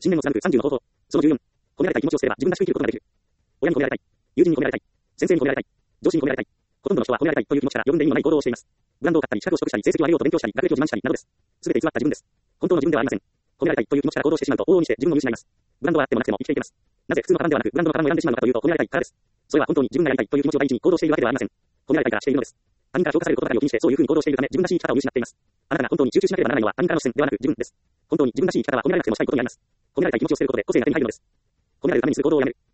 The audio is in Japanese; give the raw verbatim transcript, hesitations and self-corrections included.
信念を貫くさんじゅうの方法。そのじゅうよん。込められたい気持ちを捨てれば自分らしく生きることができる。親に込められたい。友人に込められたい。先生に込められたい。上司に込められたい。ほとんどの人は込められたいという気持ちから余分で意味のない行動をしています。ブランドを買ったり、資格を取得したり、成績を上げようと勉強したり、学歴を自慢したりなどです。すべて偽った自分です。本当の自分ではありません。込められたいという気持ちから行動してしまうと、往々にして自分を見失います。ブランドはあってもなくても生きていけます。なぜ普通のパターンではなく、ブランドのパターンを選んでしまうのかというと、込められたいからです。それは本当に自分がやりたいという気持ちを第一に行動しているわけではありません。込められたいからしているのです。他人から評価されることばかりを気にして、そういうふうに行動しているため、自分らしい生き方を見失っています。あなたが本当に集中しなければならないのは、他人からの視線ではなく自分です。本当に自分らしい生き方は込められなくてもしたいことになります。込められたい気持ちを捨てることで個性が手に入るのです。込められるためにする行動をやめる。